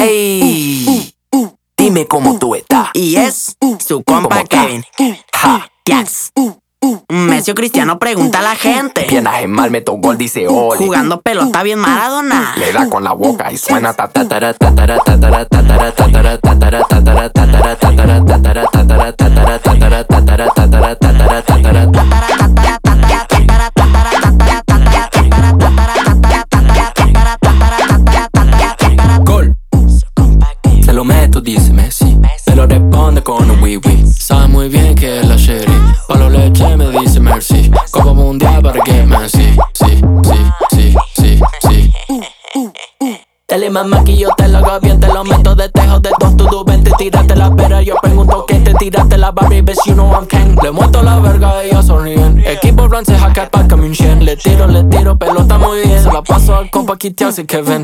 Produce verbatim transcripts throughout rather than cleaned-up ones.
Ey, dime cómo tú estás. Y es su compa Kevin. Ja, Yes. Messi o Cristiano, pregunta a la gente. piernas en mal, meto gol, dice ole. Jugando pelota bien Maradona. Le da con la boca y suena ta ta ta ta ta ta ta ta ta ta ta ta ta ta ta ta ta Gol. Se lo meto, dice Messi. Me lo responde con un wee wee. Sabe muy bien que es la sheri. Palo leche me dice merci. Copa mundial para que Messi. Sí, sí, sí, sí, sí. Dale mamá que yo te lo hago bien, te lo meto de tejo de dos, tú tú vente, tírate la pera, yo pregunto que te tiraste la Barbie, ves you know I'm king. Le muestro la verga y ella sonríen. Equipo francés acá para que me enchien. Le tiro, le tiro, pelota muy bien. Se la paso al compa Kitias y Kevin.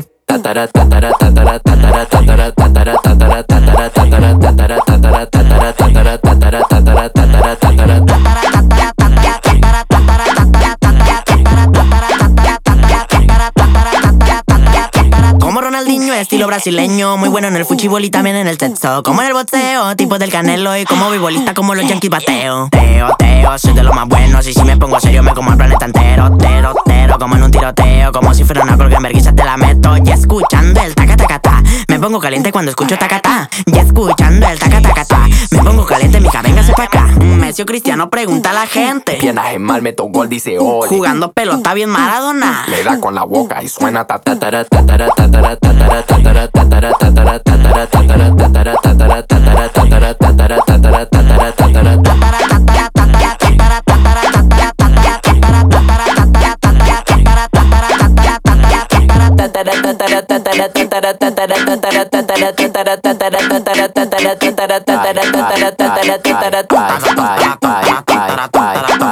Como Ronaldinho, estilo brasileño. Muy bueno en el fuchibol y también en el sexo. Como en el boxeo, tipo del Canelo. Y como beisbolista, como los Yankees bateo. Teo, teo, soy de los más buenos. Y si me pongo serio, me como al planeta entero. Tero, tero, como en un tiroteo. Como si fuera una Goldenberg, quizás te la meto. Y escuchando el taca, taca, ta. Me pongo caliente cuando escucho taca, ta. Y escuchando el taca, taca, ta. Me pongo caliente, mija, véngase pa' acá. Messi o Cristiano, pregunta a la gente. Piernas en mal, meto gol, dice ole. Jugando pelota bien Maradona. Le da con la boca y suena ta ta ta ta ta ta ta ta ta ta ta ta ta ta ta ta